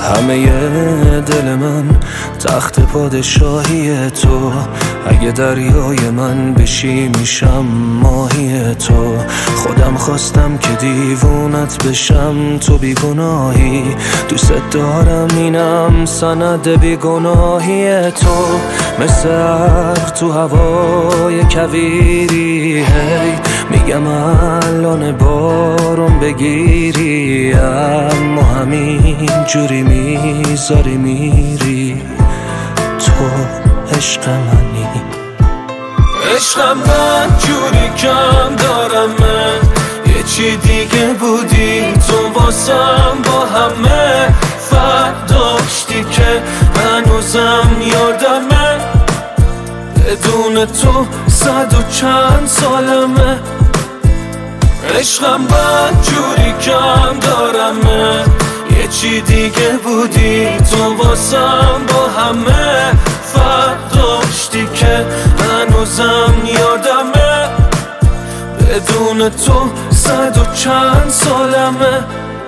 همه دل من تخت پادشاهی تو، اگه دریای من بشی میشم ماهی تو. خودم خواستم که دیوونت بشم، تو بیگناهی، دوست دارم اینم سند بیگناهی تو. مثل ابر تو هوای کویری، هی میگم الان بارون بگیری، اما همین جوری میذاری میری. تو عشق منی، عشقم من جوری کم دارم، من یه چی دیگه بودی تو واسم، با همه فرق داشتی که هنوزم یادمه. بدون تو 100 و چند سالمه. عشقم من جوری کم دارم، من یه چی دیگه بودی تو واسم، با همه فرق داشتی که هنوزم یادمه. بدون تو 100 و چند سالمه.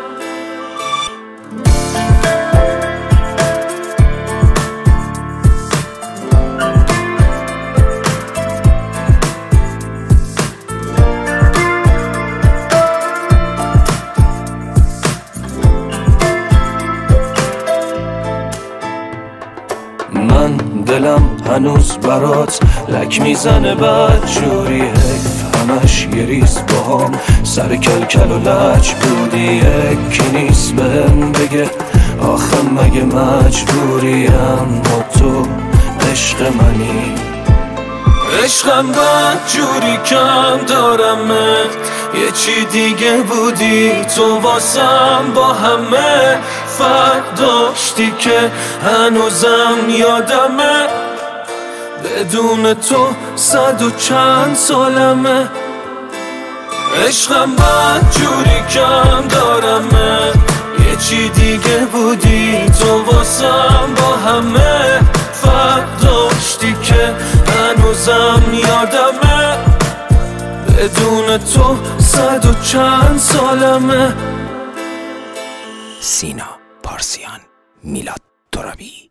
من دلم هنوز برات لک میزنه بدجوری، حیف همش یه ریز باهام سر کلکل و لج بودی. یکی نیست بهم بگه آخه مگه مجبوری، اما تو عشق منی. عشقم من جوری کم دارم، من یه چی دیگه بودی تو واسم، با همه فرق داشتی که هنوزم یادمه. بدون تو 100 و چند سالمه. عشقم من جوری کم دارم، من یه چی دیگه بودی تو واسم، با همه فرق داشتی که هنوزم یادمه. بدون تو 100 و چند سالمه. سینا پارسیان، میلاد ترابی.